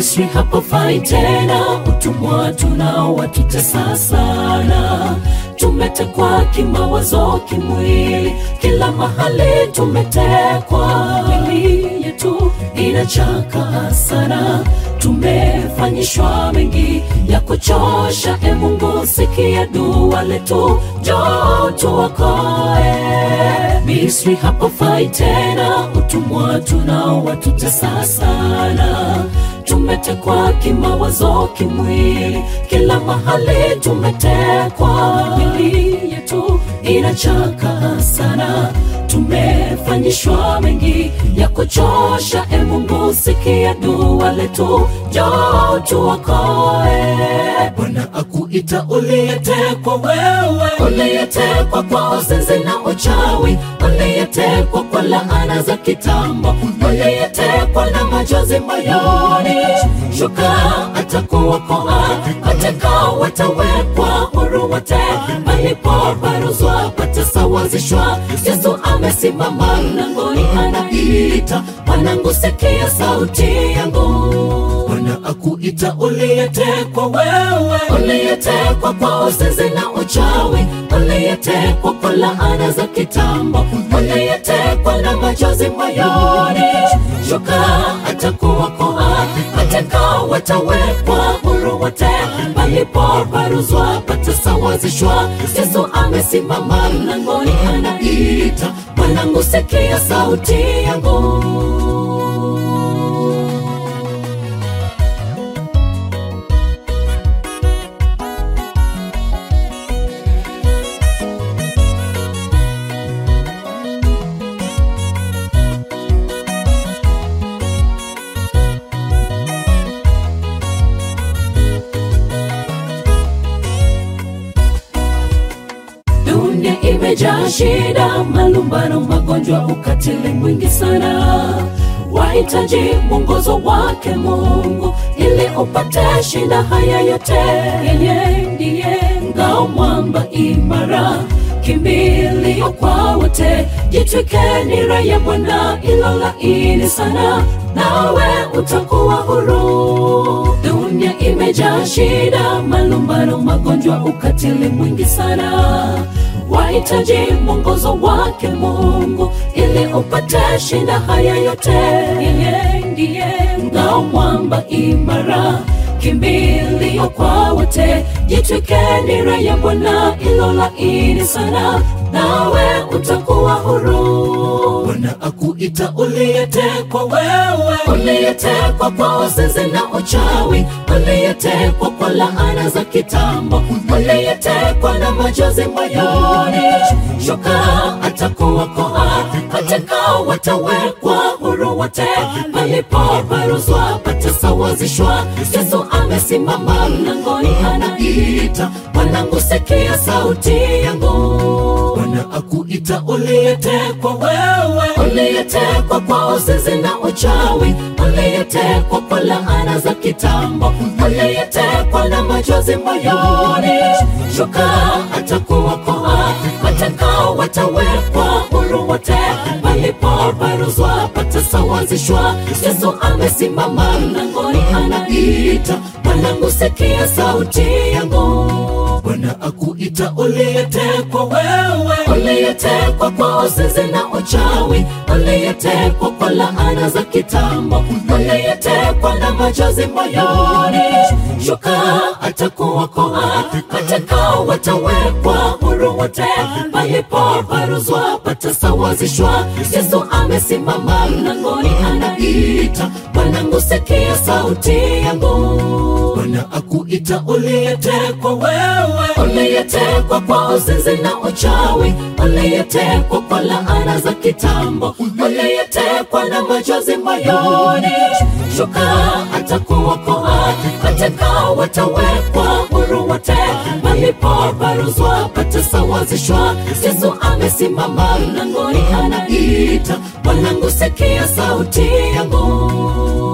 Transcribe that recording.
Misri hapafai tena, utumwa tunao watutesa sana. Tumetekwa kimawazo, kimwili, kila mahali tumetekwa. Mili yetu inachaka sana, tumefanyishwa mengi ya kuchosha. Mungu sikia dua letu, njoo tuokoe. Misri hapafai tena, utumwa tunao watutesa sana. Tumetekwa kimawazo, kimwili, kila mahali tumetekwa. Mili yetu inachaka sana, tumefanyishwa mengi ya kuchosha. Mungu sikia dua letu, njoo tuokoe. Bwana akuita uliyetekwa wewe, uliyetekwa kwa uzinzi na uchawi, uliyetekwa kwa laana za kitambo, uliyetekwa na machozi moyoni. Shuka atakuokoa, watekao watawekwa huru wote. Palipoparuzwa patasawazishwa. Yesu amesimama mlangoni anaita, mwanangu sikia sauti yangu. Bwana akuita uliyetekwa wewe, uliyetekwa kwa uzinzi na uchawi, uliyetekwa kwa laana za kitambo, uliyetekwa na machozi moyoni. Shuka atakuokoa, watekao watawekwa huru wote. Palipoparuzwa patasawazishwa. Yesu amesimama mlangoni anaita, mwanangu sikia sauti yangu. Dunia imejaa shida, malumbano, magonjwa, ukatili mwingi sana. Wahitaji mwongozo wake Mungu ili upate shinda haya yote. Yeye ndiye ngao, mwamba imara, kimbilio kwa wote. Jitwike nira ya Bwana ilo laini sana, nawe utakuwa huru. Dunia imejaa shida, malumbano, magonjwa, ukatili mwingi sana. Wahitaji mwongozo wake Mungu ili upate shinda haya yote. Yeye ndiye ngao, mwamba imara, kimbilio kwa wote. Jitwike nira ya Bwana ilo laini sana, nawe utakuwa huru. Bwana akuita uliyetekwa wewe, uliyetekwa kwa uzinzi na uchawi, uliyetekwa kwa laana za kitambo, uliyetekwa na machozi moyoni. Shuka atakuokoa, watekao watawekwa huru wote. Palipoparuzwa patasawazishwa. Yesu amesimama mlangoni anaita, mwanangu sikia sauti yangu. Bwana akuita uliyetekwa wewe, uliyetekwa kwa uzinzi na uchawi, uliyetekwa kwa laana za kitambo, uliyetekwa na machozi moyoni. Shuka atakuokoa, watekao watawekwa huru wote. Palipoparuzwa patasawazishwa. Yesu amesimama mlangoni anaita, mwanangu sikia sauti yangu. Bwana akuita uliyetekwa wewe, uliyetekwa kwa uzinzi na uchawi, uliyetekwa kwa laana za kitambo, uliyetekwa na machozi moyoni. Shuka atakuokoa, watekao watawekwa huru wote. Palipoparuzwa patasawazishwa. Yesu amesimama mlangoni anaita, mwanangu sikia sauti yangu. Bwana akuita uliyetekwa wewe, uliyetekwa kwa uzinzi na uchawi, uliyetekwa kwa laana za kitambo, uliyetekwa na machozi moyoni. Shuka atakuokoa, watekao watawekwa huru wote. Palipoparuzwa patasawazishwa. Yesu amesimama mlangoni anaita, mwanangu sikia sauti yangu.